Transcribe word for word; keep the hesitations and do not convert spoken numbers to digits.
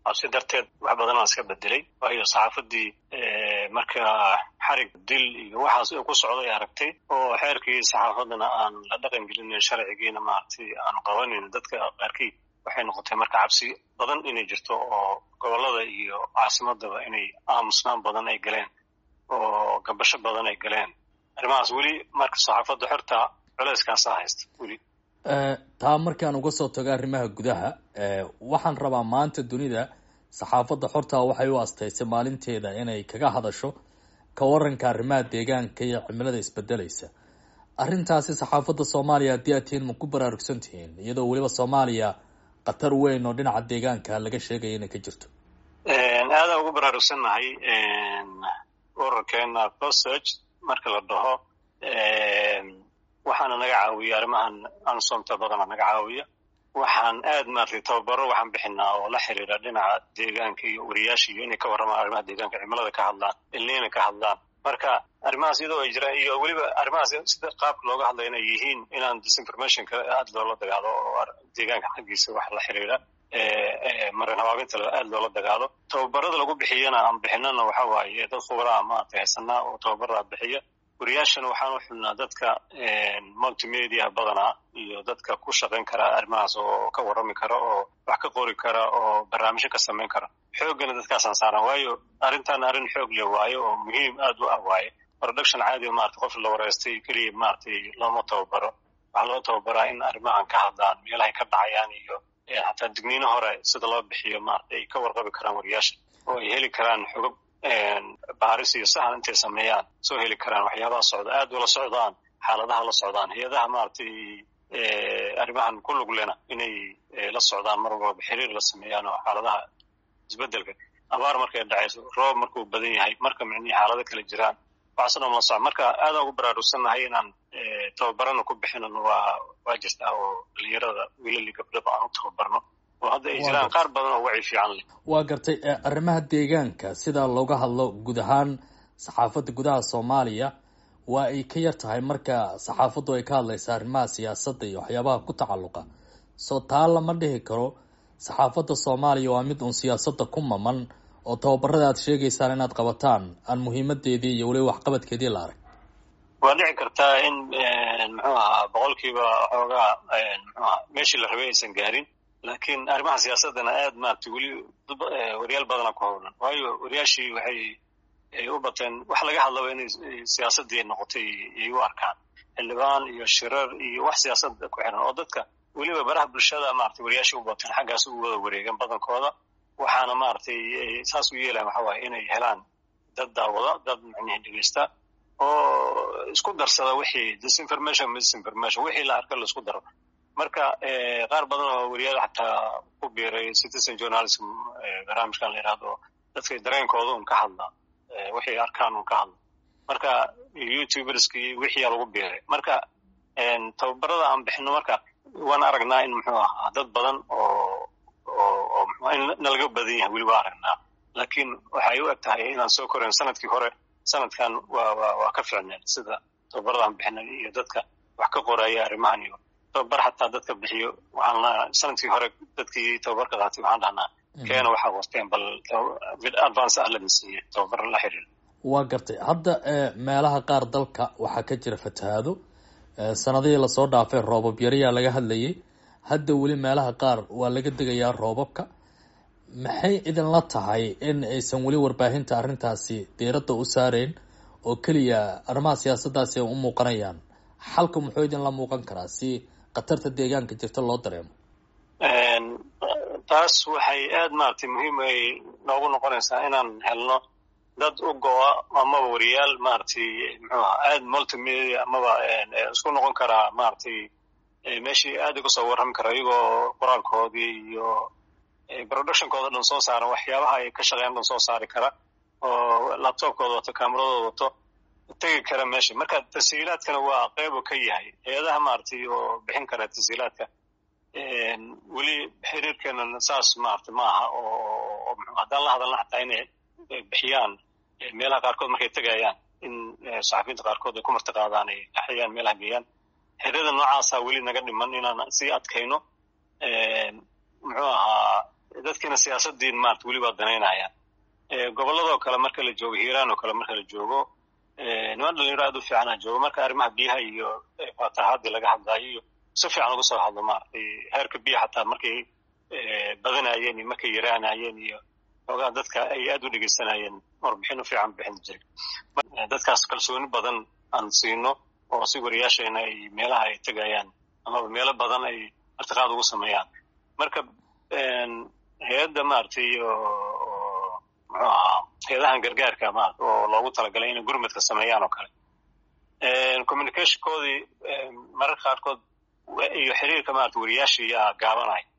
cabsi darteed wax badan aan iska bedelay waayo saxaafadii marka xarig dil iyo waxaas ku socday aragtay oo xeerkii saxaafadana aan la dhaqan gelin sharcigiina maartay aan qabanin dadka qaarkii waxay noqotay marka cabsi badan inay jirto oo gobolada iyo caasimadaba inay aamusnaan badan ay galeen oo gabasho badan ay galeen arrimahaas weli marka saxaafadda xorta culayskaas haysta weli taa markaan uga soo tago arrimaha gudaha waxaan rabaa maanta dunida saxaafadda xorta waxay u astaysay maalinteeda inay kaga hadasho ka waranka arrimaha deegaanka iyo cimilada isbedelaysa arrintaasi saxaafadda soomaaliya haddii aad tihiin ma ku baraarugsan tihiin iyadoo weliba soomaaliya khatar weyn oo dhinaca deegaanka laga sheegaya inay ka jirto aadaan ugu baraarugsannahay ururkeena prosage marka la dhaho waxaana naga caawiya arrimahan ansomta badana naga caawiya waxaan aad maartay tababaro waxaan bixinaa oo la xiriira dhinaca deegaanka iyo wariyaasha iyo inay ka warramaan arrimaha deegaanka cimilada ka hadlaan ilniina ka hadlaan marka arrimahaas iyadoo ay jiraan iyo weliba arrimahaas sida qaabka looga hadlaya inay yihiin inaan disinformationka aad loola dagaalo oo deegaanka xaggiisa wax la xiriira marin habaabinta aad loola dagaalo tababarada lagu bixiyana aan bixinana waxa waaye dad khubraa maartay haysanaa oo tababarada bixiya wariyaashana waxaan u xulnaa dadka multimedia badanaa iyo dadka ku shaqayn kara arrimahaas oo ka warrami kara oo wax ka qori kara oo barnaamijyo ka samayn kara xooggana dadkaasaan saaran waayo arrintan arrin xoog leh waayo oo muhiim aad u ah waaye production caadi maartay qof la wareystay keliya maartay looma tababaro waxaa loo tababaraa in arrimahan ka hadlaan meelahay ka dhacayaan iyo xataa digniino hore sida loo bixiyo maartay ay ka warqabi karaan wariyaasha oo ay heli karaan xogab baaris iyo sahan intay sameeyaan soo heli karaan waxyaabaha socda aad ula socdaan xaaladaha la socdaan hay-adaha maaragtay arrimahan ku lug lena inay la socdaan mar walba xiriir la sameeyaan oo xaaladaha isbedelka abaar markay dhacayso roob markuu badan yahay marka micnihii xaalado kala jiraan waxaasoo dhan la socda marka aadaan ugu baraarugsannahay inaan tababarana ku bixinan waa waa jirtaa oo dhalinyarada wiilali gabdhaba aan u tababarno oo hadda ay jiraan qaar badan oo wacyi fiican leh waa gartay arrimaha deegaanka sida looga hadlo guud ahaan saxaafadda gudaha soomaaliya waa ay ka yar tahay marka saxaafaddu ay ka hadlaysa arrimaha siyaasadda iyo waxyaabaha ku tacalluqa soo taa lama dhihi karo saxaafadda soomaaliya waa mid uun siyaasadda ku maman oo tababarada aad sheegaysaan inaad qabataan aan muhiimadeedii iyo weliba waxqabadkeedii la arag waa dhici kartaa in muxuu ahaa boqolkiiba xoogaa muxuu aha meeshii la rabay aysan gaarin laakiin arrimaha siyaasadana aad maaragtay weli wariyaal badana ku howlan waayo wariyaashii waxay u bateen wax laga hadlaba inay siyaasadii noqotay ay u arkaan xildhibaan iyo shirar iyo wax siyaasada ku xiran oo dadka weliba baraha bulshada maaragtay wariyaashii u bateen xaggaas u wada wareegan badankooda waxaana maaragtay saas u yeelayan waxa waaye inay helaan dad daawada dad macnihi dhegeysta oo isku darsada wixii disinformation misinformation wixii la arka la isku daro marka qaar badan oo wariyaal xataa ku biiray citizen journalism barnaamijkan la yidhaahdo dadkay dareenkooda un ka hadla wixii arkaan un ka hadla marka youtuberskii wixii lagu biiray marka tababarada aan bixino marka waan aragnaa in muxuu ahaa dad badan oo oo oo in nalaga badan yahay weli waa aragnaa laakiin waxay u eg tahay inaan soo korayn sanadkii hore sanadkan waa waa waa ka ficneen sida tababarada aan bixinay iyo dadka wax ka qoraya arrimahan iyo tababar xataa dadka bixiyo waxaan sanadkii hore dadkii tababarka qaatay waxaan dhahnaa keena waxaa wasteen bal advance ah lama siiye tababar la xiriir waa gartay hadda meelaha qaar dalka waxaa ka jira fatahaado sanadihii lasoo dhaafay roobab yariyaa laga hadlayay hadda weli meelaha qaar waa laga degayaa roobabka maxay idinla tahay in aysan weli warbaahinta arrintaasi diiradda u saarayn oo keliya arrimaha siyaasaddaasi ay u muuqanayaan xalka muxuu idinla muuqan karaa si khatarta deegaanka jirta loo dareemo taas waxay aad maaragtay muhiim ay noogu noqonaysaa inaan helno dad u go-a amaba wariyaal maaragtay muxuu aha aad multimedia amaba isku noqon karaa maaragtay meeshii aad uga soo warrami kara iyagoo qoraalkoodii iyo productionkooda dhan soo saaran waxyaabaha ay ka shaqeeyaan dhan soo saari kara oo laptopkooda wato kaameradooda wato tegi kara meesha marka tashiilaadkana waa qeyb oo ka yahay hay-adaha maaragtay oo bixin kara tashiilaadka weli xiriirkeena saas maaragtay ma aha oo haddaan la hadalna xataa inay bixiyaan meelaha qaarkood markay tegayaan in saxafiyiinta qaarkood ay ku martiqaadaan ay axyaan meelaha geeyaan xiriirada noocaasa weli naga dhiman inaan sii adkayno muxuu ahaa dadkiina siyaasadii maarta weli waa danaynayaan gobolladoo kale marka la joogo hiiraan oo kale marka la joogo niman dhalinyaro aad u fiicanaa joogo marka arrimaha biyaha iyo fatahaadii laga hadlaayo iyo si fiican uga soo hadlo maaragtay heerka biya xataa markay badanayeen iyo markay yaraanayeen iyo xoogaa dadka ay aad u dhegeysanayeen warbixin u fiican bixin jiray dadkaas kalsooni badan aan siino oo si wariyaashayna ay meelaha ay tegayaan amaba meelo badan ay martiqaad ugu sameeyaan marka hay-adda maaragtay oo muxuu ahaa hay-adahan gargaarka maarata oo loogu talagalay inay gurmadka sameeyaan oo kale communicationkoodii mararka qaarkood iyo xiriirka maarata wariyaasha yaa gaabanaya